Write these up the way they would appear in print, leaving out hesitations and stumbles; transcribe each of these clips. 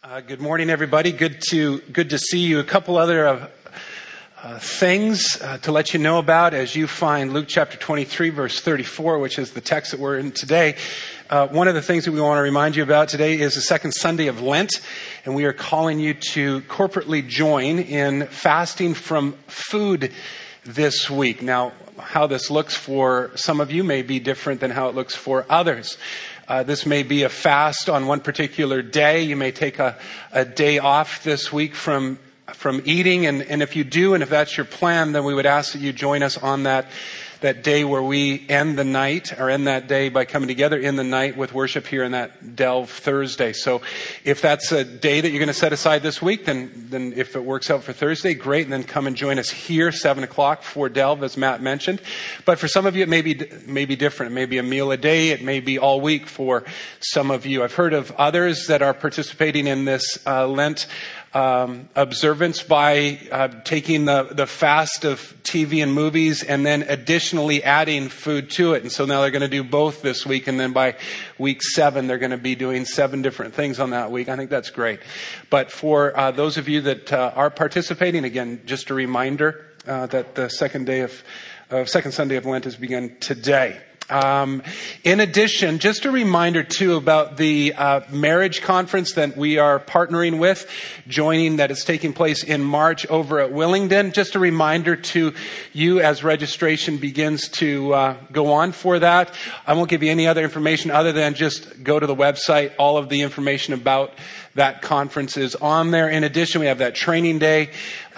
Good morning, everybody. Good to see you. A couple other things to let you know about as you find Luke chapter 23, verse 34, which is the text that we're in today. One of the things that we want to remind you about today is the second Sunday of Lent, and we are calling you to corporately join in fasting from food this week. Now, how this looks for some of you may be different than how it looks for others. This may be a fast on one particular day. You may take a day off this week from eating. And if you do, and if that's your plan, then we would ask that you join us on that day where we end the night, or end that day by coming together in the night with worship here in that Delve Thursday. So if that's a day that you're going to set aside this week, then if it works out for Thursday, great. And then come and join us here, 7 o'clock for Delve, as Matt mentioned. But for some of you, it may be different. It may be a meal a day. It may be all week for some of you. I've heard of others that are participating in this Lent observance by taking the fast of TV and movies and then additionally adding food to it. And so now they're going to do both this week, and then by week 7 they're going to be doing 7 different things on that week. I think that's great. But for those of you that are participating, again, just a reminder that the second Sunday of Lent has begun today. In addition, just a reminder too about the marriage conference that we are partnering with, that is taking place in March over at Willingdon. Just a reminder to you as registration begins to go on for that. I won't give you any other information other than just go to the website. All of the information about that conference is on there. In addition, we have that training day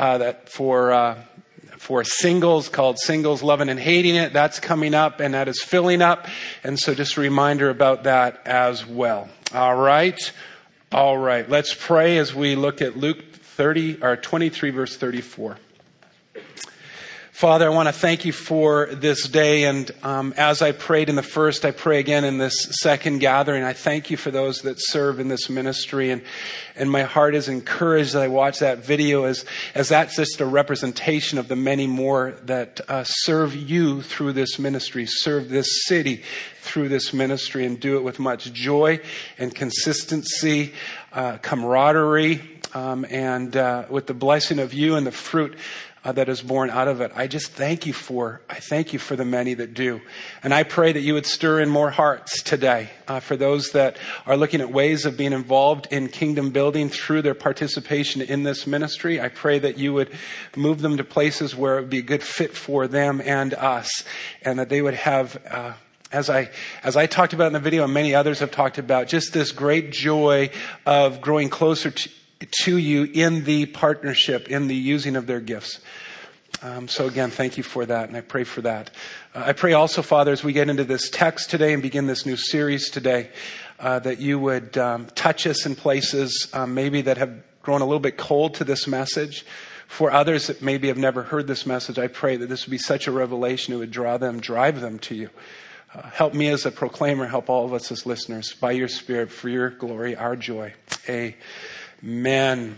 for singles called Singles Loving and Hating It. That's coming up, and that is filling up. And so just a reminder about that as well. All right. Let's pray as we look at Luke 23, verse 34. Father, I want to thank you for this day. And as I prayed in the first, I pray again in this second gathering. I thank you for those that serve in this ministry. And my heart is encouraged as I watch that video as that's just a representation of the many more that serve you through this ministry, serve this city through this ministry, and do it with much joy and consistency, camaraderie, and with the blessing of you and the fruit that is born out of it. I thank you for the many that do. And I pray that you would stir in more hearts today for those that are looking at ways of being involved in kingdom building through their participation in this ministry. I pray that you would move them to places where it would be a good fit for them and us, and that they would have, as I talked about in the video and many others have talked about, just this great joy of growing closer to you in the partnership, in the using of their gifts. So again, thank you for that, and I pray for that. I pray also, Father, as we get into this text today and begin this new series today, that you would touch us in places maybe that have grown a little bit cold to this message. For others that maybe have never heard this message, I pray that this would be such a revelation it would drive them to you. Help me as a proclaimer, help all of us as listeners, by your Spirit, for your glory, our joy. Amen.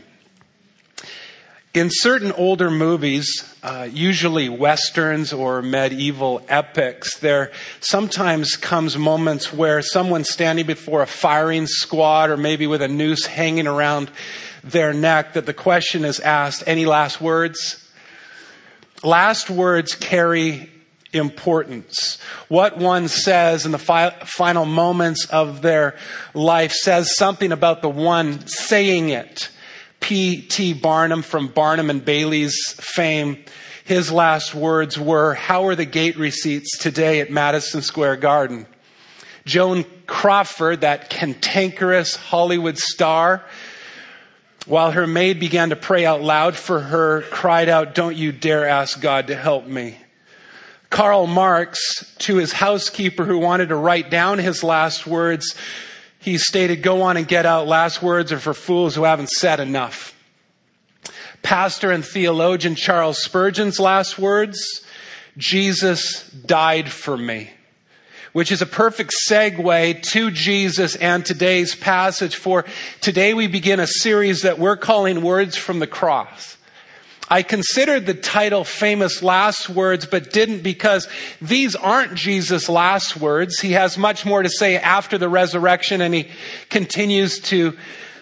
In certain older movies, usually westerns or medieval epics, there sometimes comes moments where someone's standing before a firing squad, or maybe with a noose hanging around their neck, that the question is asked, any last words? Last words carry importance. What one says in the final moments of their life says something about the one saying it. P.T. Barnum, from Barnum and Bailey's fame, his last words were, "How are the gate receipts today at Madison Square Garden?" Joan Crawford, that cantankerous Hollywood star, while her maid began to pray out loud for her, cried out, "Don't you dare ask God to help me." Karl Marx, to his housekeeper who wanted to write down his last words, he stated, "Go on and get out. Last words are for fools who haven't said enough." Pastor and theologian Charles Spurgeon's last words, "Jesus died for me," which is a perfect segue to Jesus and today's passage. For today we begin a series that we're calling Words from the Cross. I considered the title Famous Last Words, but didn't, because these aren't Jesus' last words. He has much more to say after the resurrection, and he continues to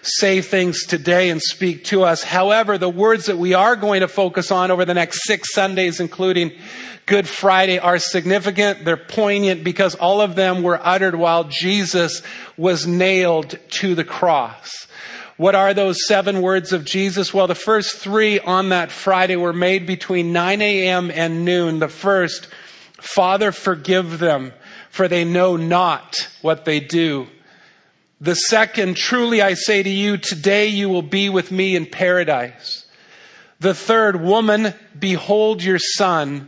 say things today and speak to us. However, the words that we are going to focus on over the next 6 Sundays, including Good Friday, are significant. They're poignant because all of them were uttered while Jesus was nailed to the cross. What are those 7 words of Jesus? Well, the first 3 on that Friday were made between 9 a.m. and noon. The first, Father, forgive them, for they know not what they do. The second, truly I say to you, today you will be with me in paradise. The third, woman, behold your son.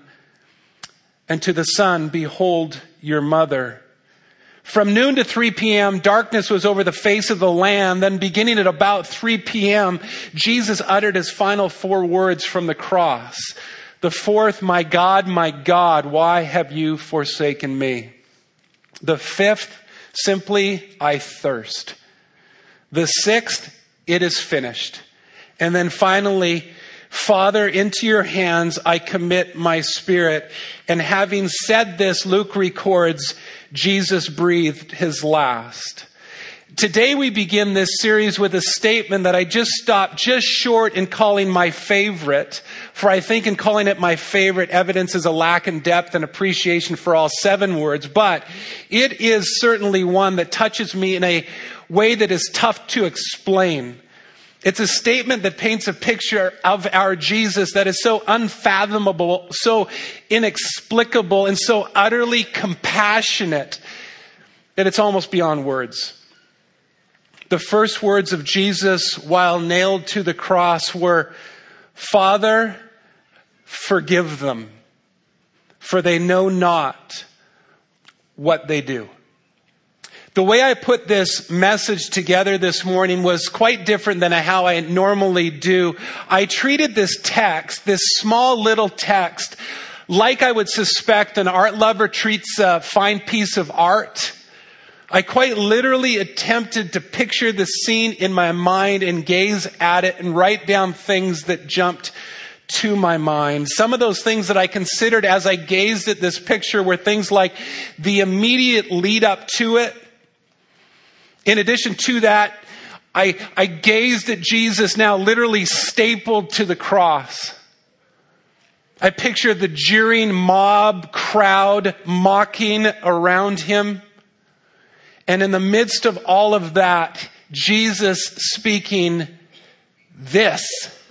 And to the son, behold your mother. From noon to 3 p.m., darkness was over the face of the land. Then beginning at about 3 p.m., Jesus uttered his final 4 words from the cross. The fourth, my God, why have you forsaken me? The fifth, simply, I thirst. The sixth, it is finished. And then finally, Father, into your hands I commit my spirit. And having said this, Luke records, Jesus breathed his last. Today we begin this series with a statement that I just stopped just short in calling my favorite. For I think in calling it my favorite, evidence is a lack in depth and appreciation for all 7 words. But it is certainly one that touches me in a way that is tough to explain. It's a statement that paints a picture of our Jesus that is so unfathomable, so inexplicable, and so utterly compassionate that it's almost beyond words. The first words of Jesus while nailed to the cross were, Father, forgive them, for they know not what they do. The way I put this message together this morning was quite different than how I normally do. I treated this text, this small little text, like I would suspect an art lover treats a fine piece of art. I quite literally attempted to picture the scene in my mind and gaze at it and write down things that jumped to my mind. Some of those things that I considered as I gazed at this picture were things like the immediate lead up to it. In addition to that, I gazed at Jesus now literally stapled to the cross. I pictured the jeering mob crowd mocking around him. And in the midst of all of that, Jesus speaking this.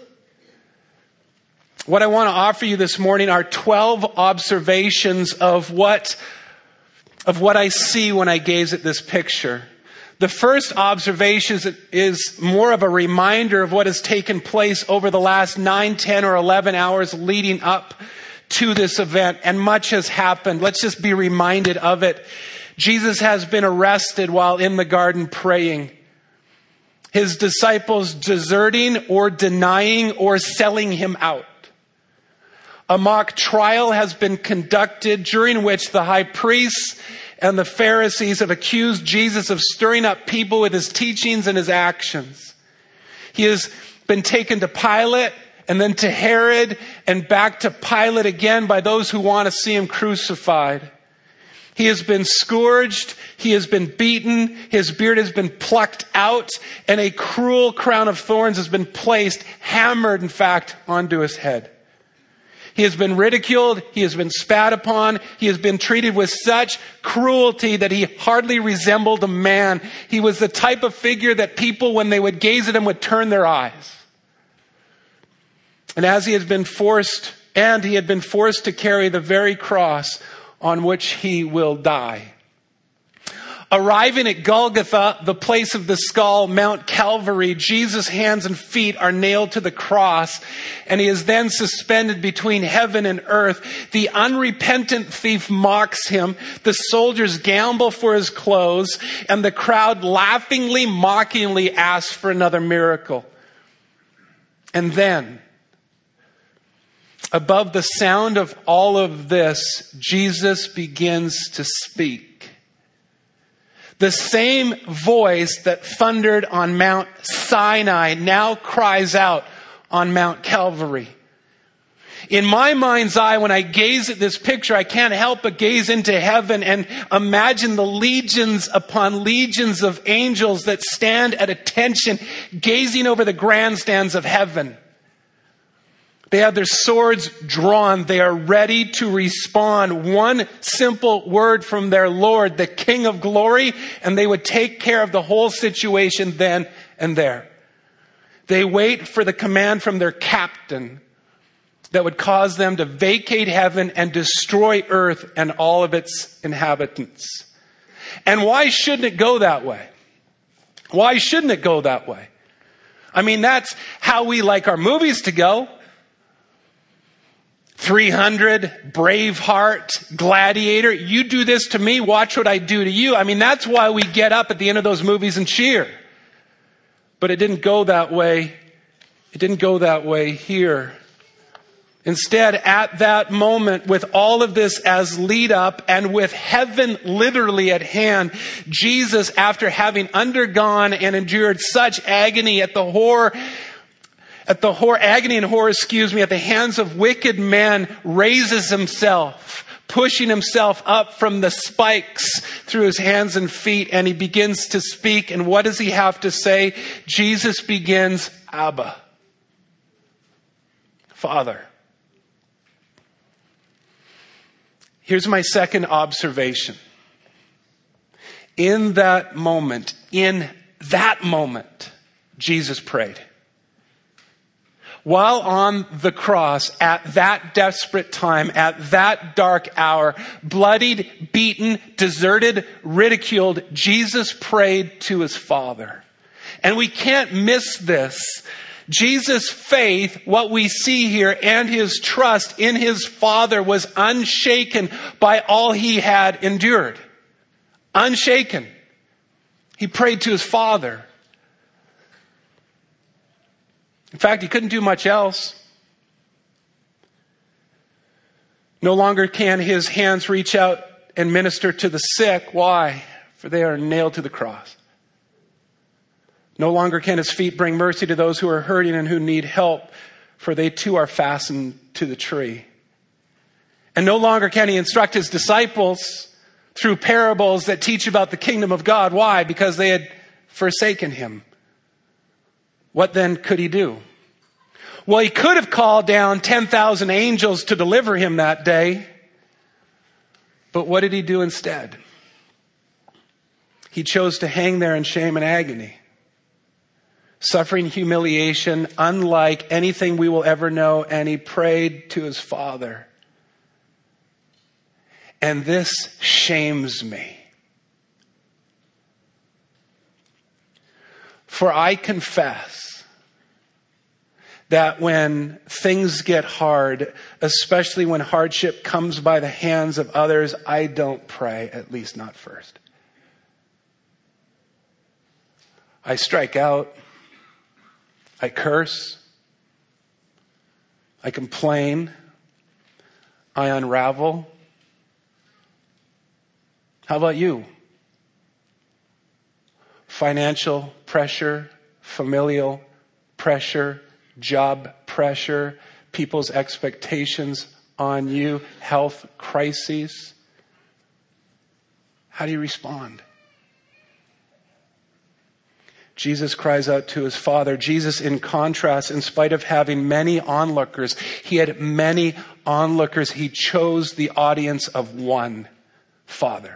What I want to offer you this morning are 12 observations of what I see when I gaze at this picture. The first observation is more of a reminder of what has taken place over the last 9, 10, or 11 hours leading up to this event. And much has happened. Let's just be reminded of it. Jesus has been arrested while in the garden praying. His disciples deserting or denying or selling him out. A mock trial has been conducted during which the high priests and the Pharisees have accused Jesus of stirring up people with his teachings and his actions. He has been taken to Pilate and then to Herod and back to Pilate again by those who want to see him crucified. He has been scourged. He has been beaten. His beard has been plucked out and a cruel crown of thorns has been placed, hammered in fact, onto his head. He has been ridiculed. He has been spat upon. He has been treated with such cruelty that he hardly resembled a man. He was the type of figure that people, when they would gaze at him, would turn their eyes. And he had been forced to carry the very cross on which he will die. Arriving at Golgotha, the place of the skull, Mount Calvary, Jesus' hands and feet are nailed to the cross, and he is then suspended between heaven and earth. The unrepentant thief mocks him. The soldiers gamble for his clothes, and the crowd laughingly, mockingly asks for another miracle. And then, above the sound of all of this, Jesus begins to speak. The same voice that thundered on Mount Sinai now cries out on Mount Calvary. In my mind's eye, when I gaze at this picture, I can't help but gaze into heaven and imagine the legions upon legions of angels that stand at attention, gazing over the grandstands of heaven. They have their swords drawn. They are ready to respond. One simple word from their Lord, the King of Glory, and they would take care of the whole situation then and there. They wait for the command from their captain that would cause them to vacate heaven and destroy earth and all of its inhabitants. And why shouldn't it go that way? Why shouldn't it go that way? I mean, that's how we like our movies to go. 300, Braveheart, Gladiator. You do this to me, watch what I do to you. I mean, that's why we get up at the end of those movies and cheer. But it didn't go that way. It didn't go that way here. Instead, at that moment, with all of this as lead up and with heaven literally at hand, Jesus, after having undergone and endured such agony at the hands of wicked men, raises himself, pushing himself up from the spikes through his hands and feet, and he begins to speak. And what does he have to say? Jesus begins, Abba, Father. Here's my second observation. In that moment, Jesus prayed. While on the cross, at that desperate time, at that dark hour, bloodied, beaten, deserted, ridiculed, Jesus prayed to his Father. And we can't miss this. Jesus' faith, what we see here, and his trust in his Father was unshaken by all he had endured. Unshaken. He prayed to his Father. In fact, he couldn't do much else. No longer can his hands reach out and minister to the sick. Why? For they are nailed to the cross. No longer can his feet bring mercy to those who are hurting and who need help, for they too are fastened to the tree. And no longer can he instruct his disciples through parables that teach about the kingdom of God. Why? Because they had forsaken him. What then could he do? Well, he could have called down 10,000 angels to deliver him that day. But what did he do instead? He chose to hang there in shame and agony, suffering humiliation unlike anything we will ever know, and he prayed to his Father. And this shames me. For I confess that when things get hard, especially when hardship comes by the hands of others, I don't pray, at least not first. I strike out. I curse. I complain. I unravel. How about you? Financial pressure, familial pressure, job pressure, people's expectations on you, health crises. How do you respond? Jesus cries out to his Father. Jesus, in contrast, in spite of having many onlookers, he had many onlookers. He chose the audience of one, Father.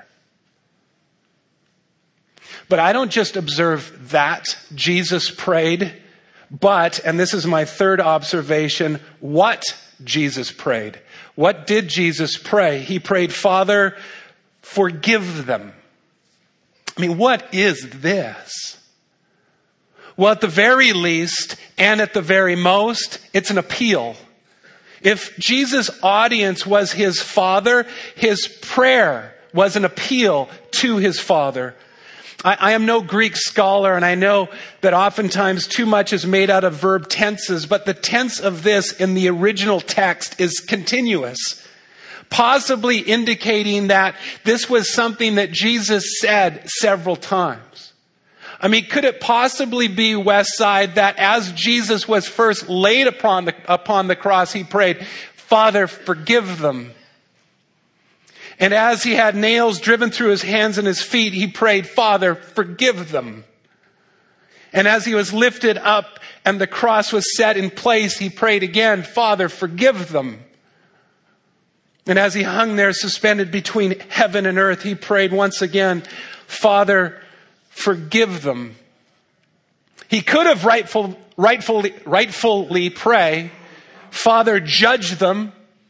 But I don't just observe that Jesus prayed, but, and this is my third observation, what Jesus prayed. What did Jesus pray? He prayed, Father, forgive them. I mean, what is this? Well, at the very least, and at the very most, it's an appeal. If Jesus' audience was his Father, his prayer was an appeal to his Father. I am no Greek scholar, and I know that oftentimes too much is made out of verb tenses, but the tense of this in the original text is continuous, possibly indicating that this was something that Jesus said several times. I mean, could it possibly be, Westside, that as Jesus was first laid upon the cross, he prayed, Father, forgive them. And as he had nails driven through his hands and his feet, he prayed, Father, forgive them. And as he was lifted up and the cross was set in place, he prayed again, Father, forgive them. And as he hung there suspended between heaven and earth, he prayed once again, Father, forgive them. He could have rightfully pray, Father, judge them,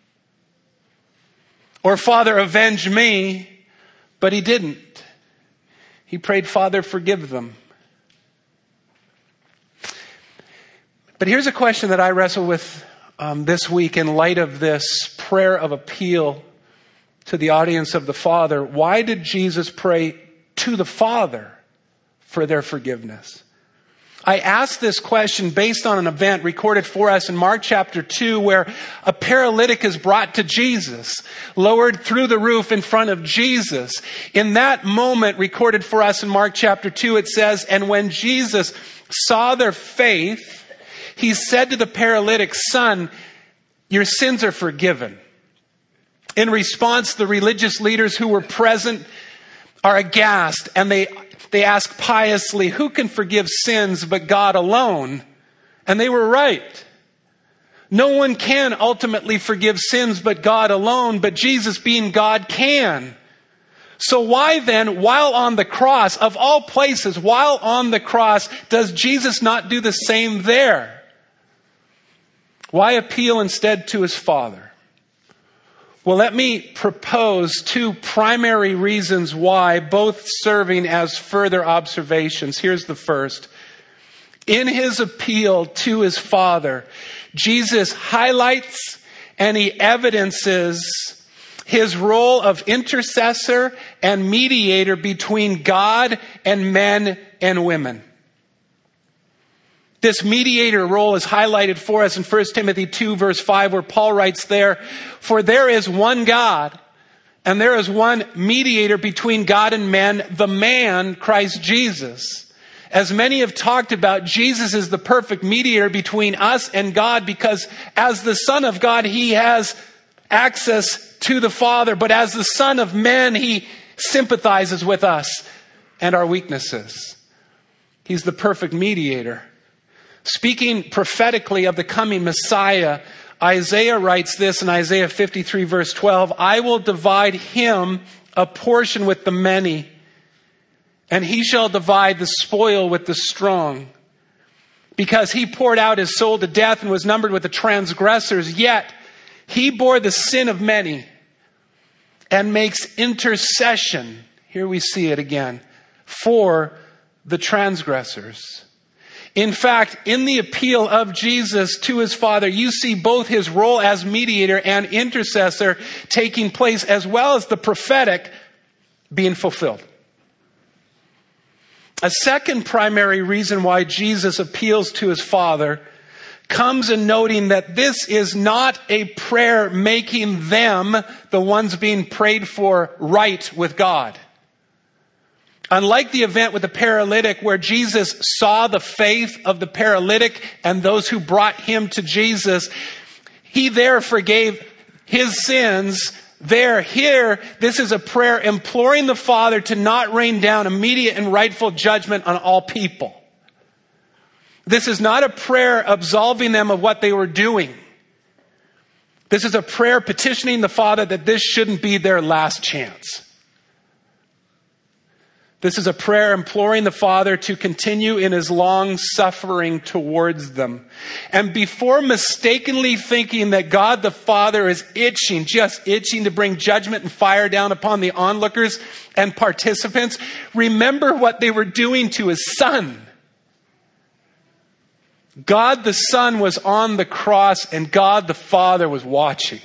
or Father, avenge me, but he didn't. He prayed, Father, forgive them. But here's a question that I wrestle with this week in light of this prayer of appeal to the audience of the Father. Why did Jesus pray to the Father for their forgiveness? I asked this question based on an event recorded for us in Mark chapter 2, where a paralytic is brought to Jesus, lowered through the roof in front of Jesus. In that moment recorded for us in Mark chapter 2, it says, and when Jesus saw their faith, he said to the paralytic, Son, your sins are forgiven. In response, the religious leaders who were present are aghast, and they ask piously, who can forgive sins but God alone? And they were right. No one can ultimately forgive sins but God alone, but Jesus being God can. So why then, while on the cross, of all places, while on the cross, does Jesus not do the same there? Why appeal instead to his Father? Well, let me propose two primary reasons why, both serving as further observations. Here's the first. In his appeal to his Father, Jesus highlights and he evidences his role of intercessor and mediator between God and men and women. This mediator role is highlighted for us in 1 Timothy 2 verse 5, where Paul writes there, for there is one God and there is one mediator between God and men, the man, Christ Jesus. As many have talked about, Jesus is the perfect mediator between us and God because as the Son of God, he has access to the Father, but as the Son of men, he sympathizes with us and our weaknesses. He's the perfect mediator. Speaking prophetically of the coming Messiah, Isaiah writes this in Isaiah 53 verse 12, I will divide him a portion with the many, and he shall divide the spoil with the strong. Because he poured out his soul to death and was numbered with the transgressors, yet he bore the sin of many and makes intercession, here we see it again, for the transgressors. In fact, in the appeal of Jesus to his Father, you see both his role as mediator and intercessor taking place, as well as the prophetic being fulfilled. A second primary reason why Jesus appeals to his Father comes in noting that this is not a prayer making them, the ones being prayed for, right with God. Unlike the event with the paralytic where Jesus saw the faith of the paralytic and those who brought him to Jesus, he there forgave his sins. Here, this is a prayer imploring the Father to not rain down immediate and rightful judgment on all people. This is not a prayer absolving them of what they were doing. This is a prayer petitioning the Father that this shouldn't be their last chance. This is a prayer imploring the Father to continue in his long suffering towards them. And before mistakenly thinking that God the Father is just itching to bring judgment and fire down upon the onlookers and participants, remember what they were doing to his Son. God the Son was on the cross and God the Father was watching.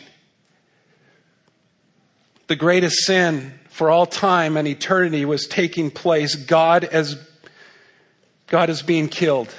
The greatest sin for all time and eternity was taking place. God is being killed.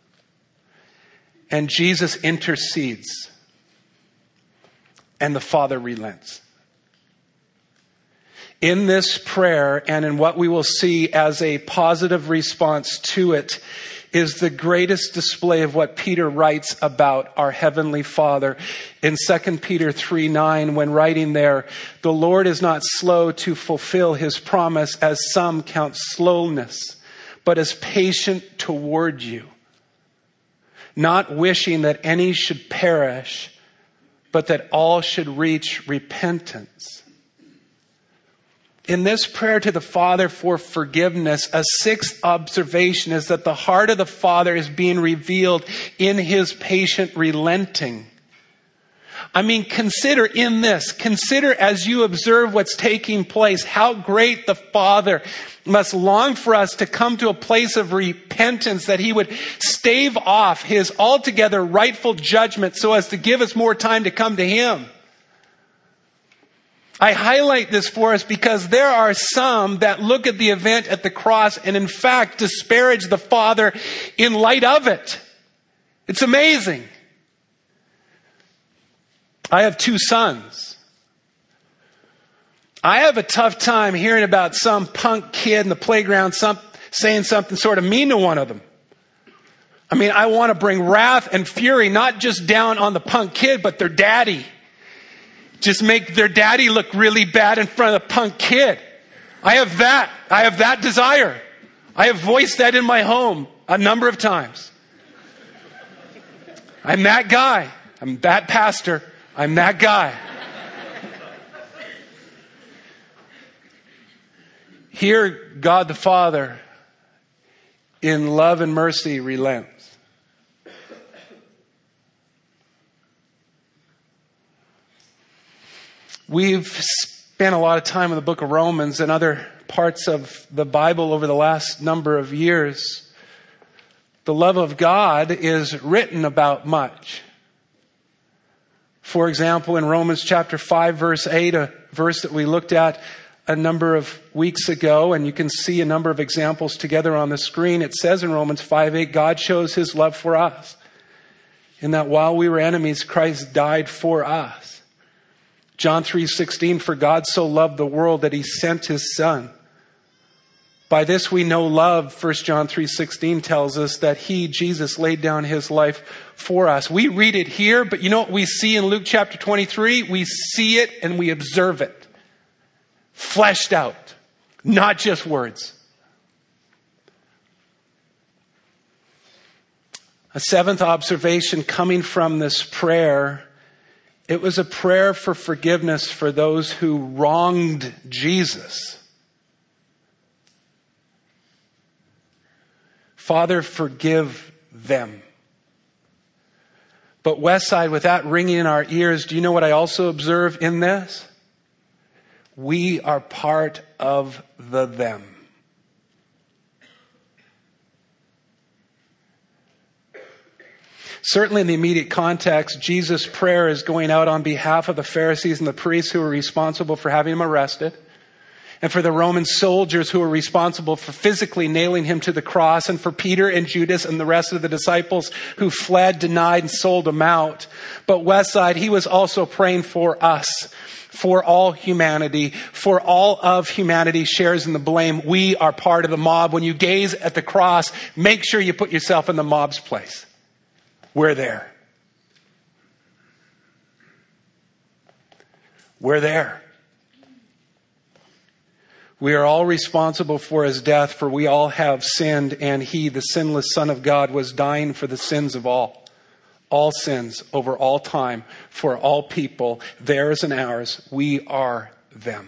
And Jesus intercedes. And the Father relents. In this prayer and in what we will see as a positive response to it is the greatest display of what Peter writes about our Heavenly Father. In 2 Peter 3:9, when writing there, the Lord is not slow to fulfill his promise, as some count slowness, but is patient toward you, not wishing that any should perish, but that all should reach repentance. In this prayer to the Father for forgiveness, a sixth observation is that the heart of the Father is being revealed in his patient relenting. I mean, consider as you observe what's taking place, how great the Father must long for us to come to a place of repentance, that he would stave off his altogether rightful judgment so as to give us more time to come to him. I highlight this for us because there are some that look at the event at the cross and in fact disparage the Father in light of it. It's amazing. I have 2 sons. I have a tough time hearing about some punk kid in the playground saying something sort of mean to one of them. I mean, I want to bring wrath and fury not just down on the punk kid, but their daddy. Just make their daddy look really bad in front of the punk kid. I have that desire. I have voiced that in my home a number of times. I'm that guy. I'm that pastor. I'm that guy. Here, God the Father, in love and mercy, relents. We've spent a lot of time in the book of Romans and other parts of the Bible over the last number of years. The love of God is written about much. For example, in Romans chapter 5, verse 8, a verse that we looked at a number of weeks ago, and you can see a number of examples together on the screen. It says in Romans 5:8, God shows his love for us, in that while we were enemies, Christ died for us. John 3:16, for God so loved the world that he sent his Son. By this we know love. 1 John 3:16 tells us that he, Jesus, laid down his life for us. We read it here, but you know what we see in Luke chapter 23? We see it and we observe it. Fleshed out, not just words. A seventh observation coming from this prayer, it was a prayer for forgiveness for those who wronged Jesus. Father, forgive them. But Westside, with that ringing in our ears, do you know what I also observe in this? We are part of the them. Certainly in the immediate context, Jesus' prayer is going out on behalf of the Pharisees and the priests who were responsible for having him arrested, and for the Roman soldiers who were responsible for physically nailing him to the cross, and for Peter and Judas and the rest of the disciples who fled, denied, and sold him out. But Westside, he was also praying for us, for all humanity, for all of humanity shares in the blame. We are part of the mob. When you gaze at the cross, make sure you put yourself in the mob's place. We're there. We're there. We are all responsible for his death, for we all have sinned, and he, the sinless Son of God, was dying for the sins of all sins over all time, for all people, theirs and ours. We are them.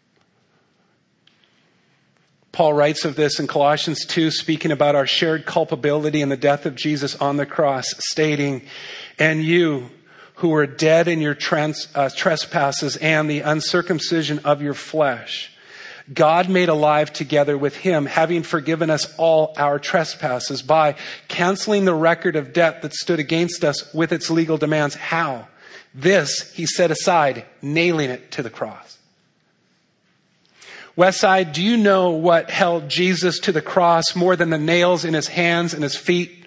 Paul writes of this in Colossians 2, speaking about our shared culpability in the death of Jesus on the cross, stating, and you who were dead in your trespasses and the uncircumcision of your flesh, God made alive together with him, having forgiven us all our trespasses by canceling the record of debt that stood against us with its legal demands. How? This he set aside, nailing it to the cross. Westside, do you know what held Jesus to the cross more than the nails in his hands and his feet?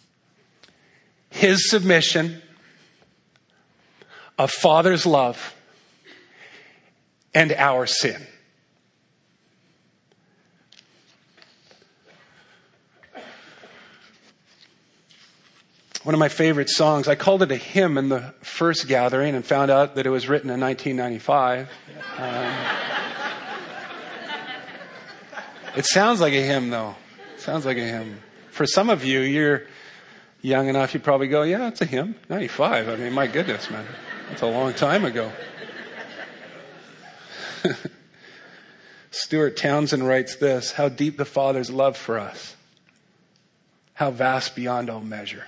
His submission, a father's love, and our sin. One of my favorite songs, I called it a hymn in the first gathering and found out that it was written in 1995. It sounds like a hymn, though. It sounds like a hymn. For some of you, you're young enough, you probably go, yeah, it's a hymn. 95. I mean, my goodness, man. That's a long time ago. Stuart Townsend writes this: how deep the Father's love for us. How vast beyond all measure.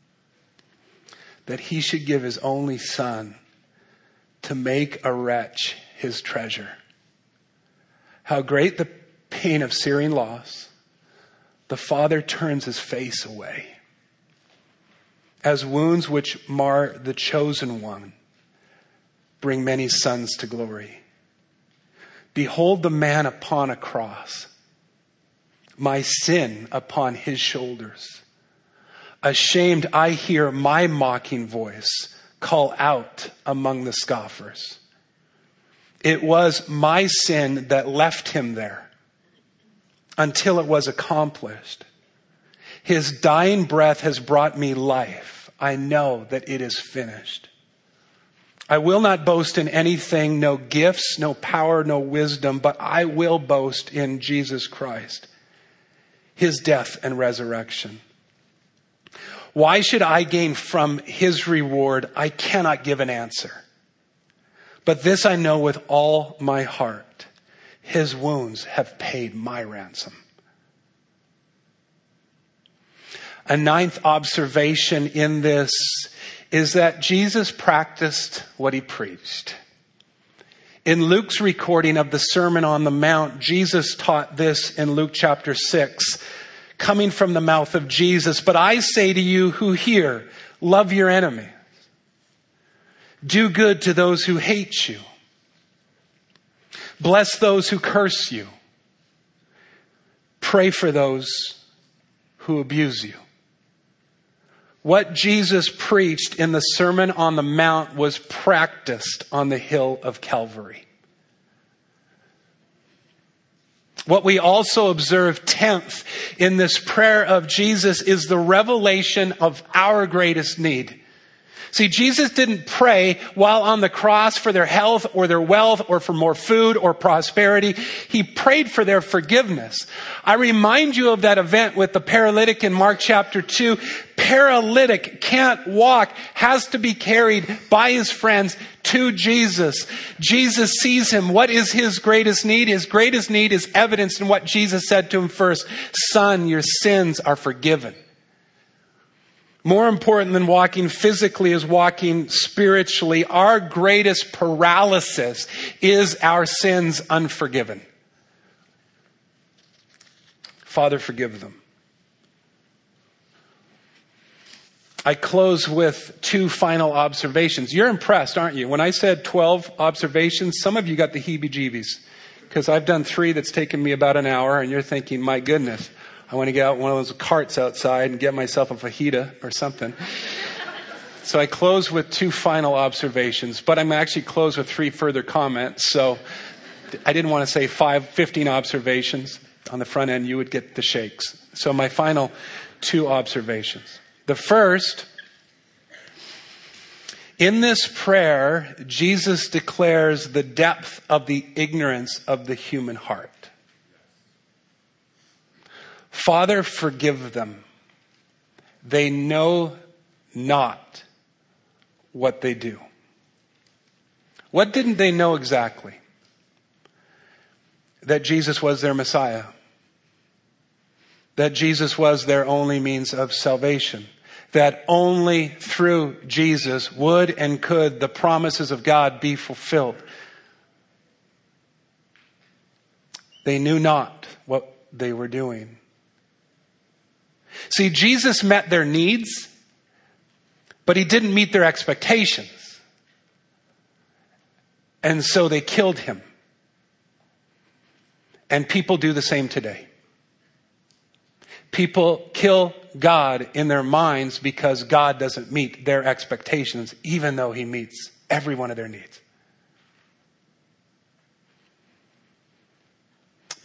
That he should give his only Son to make a wretch his treasure. How great the pain of searing loss, the Father turns his face away. As wounds which mar the chosen one bring many sons to glory. Behold the man upon a cross, my sin upon his shoulders. Ashamed, I hear my mocking voice call out among the scoffers. It was my sin that left him there until it was accomplished. His dying breath has brought me life. I know that it is finished. I will not boast in anything, no gifts, no power, no wisdom, but I will boast in Jesus Christ, his death and resurrection. Why should I gain from his reward? I cannot give an answer. But this I know with all my heart. His wounds have paid my ransom. A ninth observation in this is that Jesus practiced what he preached. In Luke's recording of the Sermon on the Mount, Jesus taught this in Luke chapter 6. Coming from the mouth of Jesus, but I say to you who hear, love your enemies. Do good to those who hate you. Bless those who curse you. Pray for those who abuse you. What Jesus preached in the Sermon on the Mount was practiced on the hill of Calvary. What we also observe 10th in this prayer of Jesus is the revelation of our greatest need. See, Jesus didn't pray while on the cross for their health or their wealth or for more food or prosperity. He prayed for their forgiveness. I remind you of that event with the paralytic in Mark chapter 2. Paralytic, can't walk, has to be carried by his friends to Jesus. Jesus sees him. What is his greatest need? His greatest need is evidenced in what Jesus said to him first. Son, your sins are forgiven. More important than walking physically is walking spiritually. Our greatest paralysis is our sins unforgiven. Father, forgive them. I close with two final observations. You're impressed, aren't you? When I said 12 observations, some of you got the heebie-jeebies because I've done 3 that's taken me about an hour, and you're thinking, my goodness, I want to get out one of those carts outside and get myself a fajita or something. So I close with 2 final observations, but I'm actually close with 3 further comments. So I didn't want to say 15 observations. On the front end, you would get the shakes. So my final 2 observations. The first, in this prayer, Jesus declares the depth of the ignorance of the human heart. Father, forgive them. They know not what they do. What didn't they know exactly? That Jesus was their Messiah. That Jesus was their only means of salvation. That only through Jesus would and could the promises of God be fulfilled. They knew not what they were doing. See, Jesus met their needs, but he didn't meet their expectations. And so they killed him. And people do the same today. People kill God in their minds because God doesn't meet their expectations, even though he meets every one of their needs.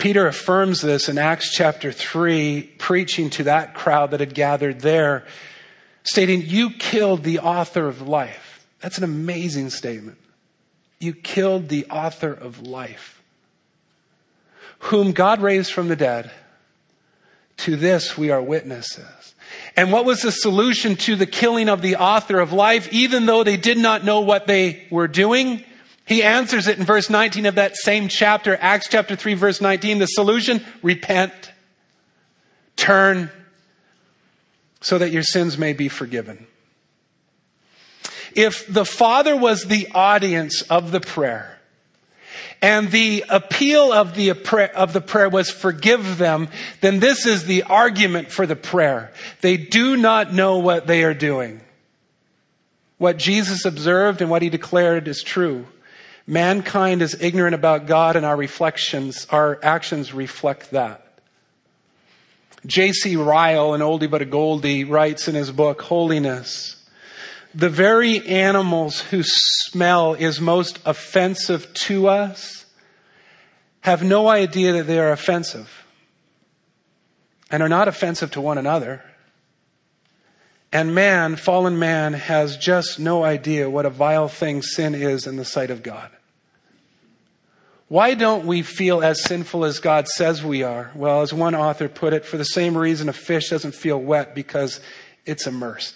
Peter affirms this in Acts chapter 3, preaching to that crowd that had gathered there, stating, you killed the author of life. That's an amazing statement. You killed the author of life, whom God raised from the dead. To this we are witnesses. And what was the solution to the killing of the author of life, even though they did not know what they were doing? He answers it in verse 19 of that same chapter, Acts chapter 3, verse 19. The solution, repent, turn, so that your sins may be forgiven. If the Father was the audience of the prayer, and the appeal of the prayer was forgive them, then this is the argument for the prayer. They do not know what they are doing. What Jesus observed and what he declared is true. Mankind is ignorant about God, and our actions reflect that. J.C. Ryle, an oldie but a goldie, writes in his book, Holiness, the very animals whose smell is most offensive to us have no idea that they are offensive and are not offensive to one another. And man, fallen man, has just no idea what a vile thing sin is in the sight of God. Why don't we feel as sinful as God says we are? Well, as one author put it, for the same reason a fish doesn't feel wet, because it's immersed.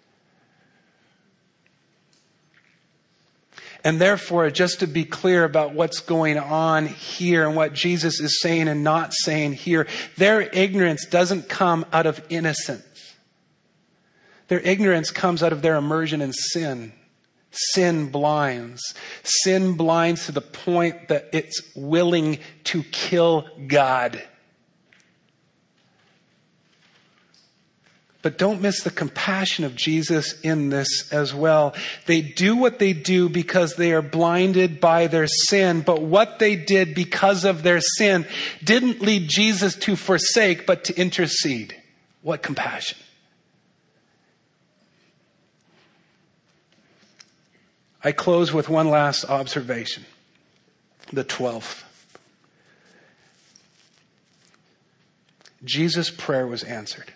And therefore, just to be clear about what's going on here and what Jesus is saying and not saying here, their ignorance doesn't come out of innocence. Their ignorance comes out of their immersion in sin. Sin blinds. Sin blinds to the point that it's willing to kill God. But don't miss the compassion of Jesus in this as well. They do what they do because they are blinded by their sin. But what they did because of their sin didn't lead Jesus to forsake, but to intercede. What compassion. I close with one last observation. The 12th. Jesus' prayer was answered.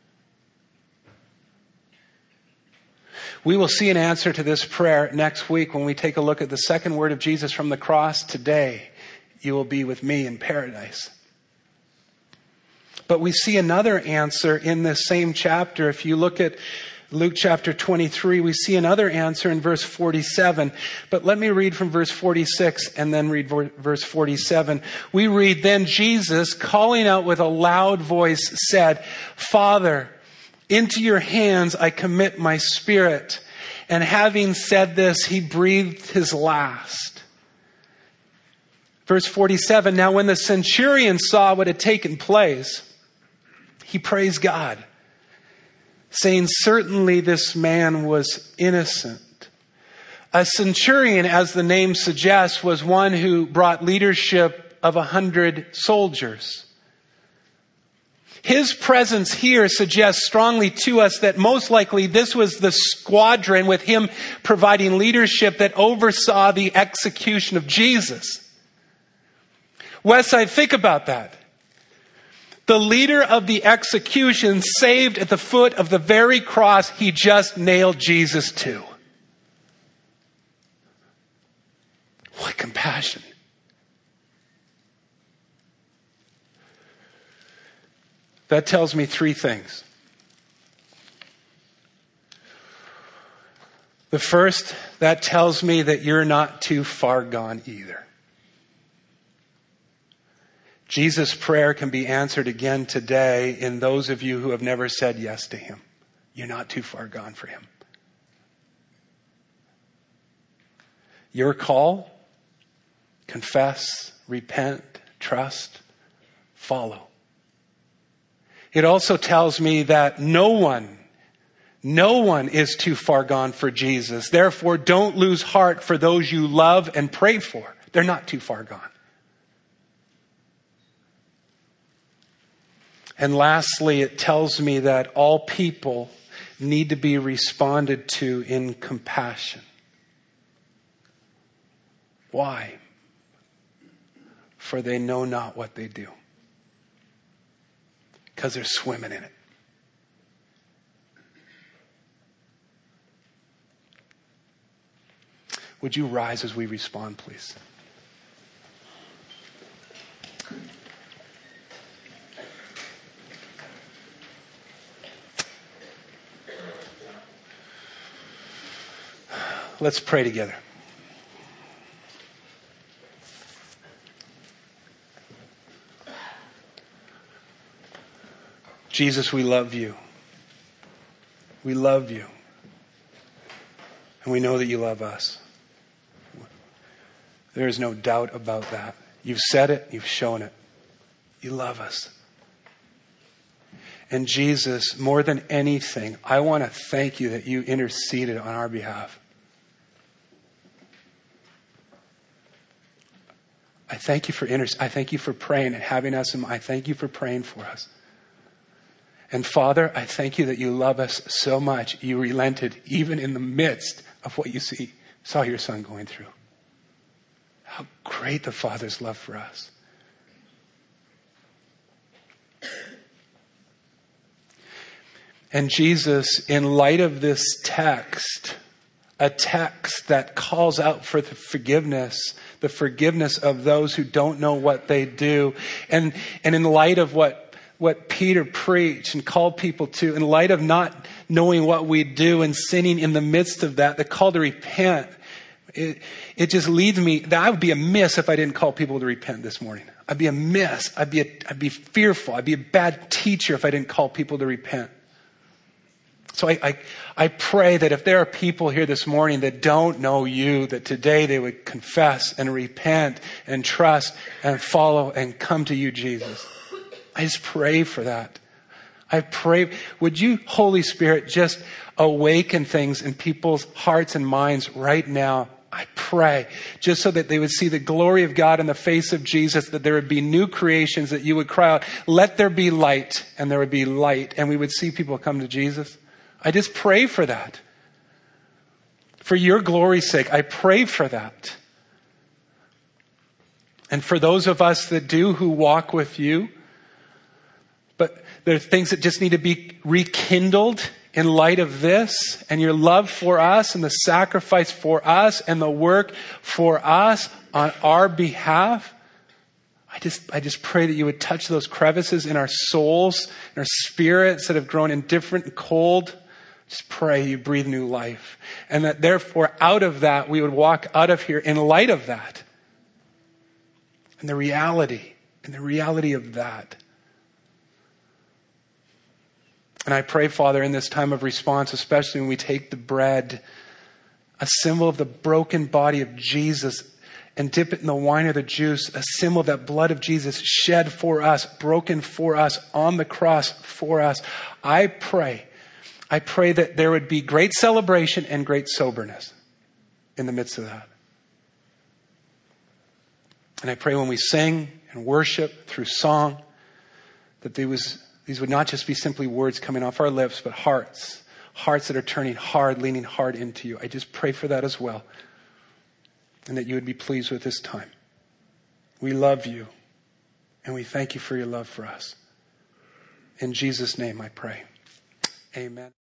We will see an answer to this prayer next week when we take a look at the second word of Jesus from the cross. Today, you will be with me in paradise. But we see another answer in this same chapter. If you look at Luke chapter 23, we see another answer in verse 47. But let me read from verse 46 and then read verse 47. We read, then Jesus, calling out with a loud voice, said, Father, into your hands I commit my spirit. And having said this, he breathed his last. Verse 47, now when the centurion saw what had taken place, he praised God, saying, certainly this man was innocent. A centurion, as the name suggests, was one who brought leadership of 100 soldiers. His presence here suggests strongly to us that most likely this was the squadron with him providing leadership that oversaw the execution of Jesus. Westside, think about that. The leader of the execution saved at the foot of the very cross he just nailed Jesus to. What compassion. That tells me three things. The first, that tells me that you're not too far gone either. Jesus' prayer can be answered again today in those of you who have never said yes to him. You're not too far gone for him. Your call, confess, repent, trust, follow. It also tells me that no one is too far gone for Jesus. Therefore, don't lose heart for those you love and pray for. They're not too far gone. And lastly, it tells me that all people need to be responded to in compassion. Why? for they know not what they do. Because they're swimming in it. Would you rise as we respond, please? Let's pray together. Jesus, we love you. We love you. And we know that you love us. There is no doubt about that. You've said it. You've shown it. You love us. And Jesus, more than anything, I want to thank you that you interceded on our behalf. I thank you for praying and having us. I thank you for praying for us. And Father, I thank you that you love us so much. You relented even in the midst of what you saw your son going through. How great the Father's love for us. And Jesus, in light of this text, a text that calls out for the forgiveness of those who don't know what they do, and in light of what Peter preached and called people to, in light of not knowing what we do and sinning in the midst of that, the call to repent, it just leads me, that I would be amiss if I didn't call people to repent this morning. I'd be amiss. I'd be fearful. I'd be a bad teacher if I didn't call people to repent. So I pray that if there are people here this morning that don't know you, that today they would confess and repent and trust and follow and come to you, Jesus. I just pray for that. I pray, would you, Holy Spirit, just awaken things in people's hearts and minds right now. I pray, just so that they would see the glory of God in the face of Jesus, that there would be new creations, that you would cry out, let there be light, and there would be light, and we would see people come to Jesus. I just pray for that. For your glory's sake, I pray for that. And for those of us that do, who walk with you, but there are things that just need to be rekindled in light of this and your love for us and the sacrifice for us and the work for us on our behalf. I just pray that you would touch those crevices in our souls, in our spirits that have grown indifferent and cold. Just pray you breathe new life. And that therefore out of that, we would walk out of here in light of that. And the reality of that. And I pray, Father, in this time of response, especially when we take the bread, a symbol of the broken body of Jesus, and dip it in the wine or the juice, a symbol of that blood of Jesus shed for us, broken for us, on the cross for us. I pray that there would be great celebration and great soberness in the midst of that. And I pray when we sing and worship through song, that these would not just be simply words coming off our lips, but hearts that are turning hard, leaning hard into you. I just pray for that as well. And that you would be pleased with this time. We love you. And we thank you for your love for us. In Jesus' name I pray. Amen.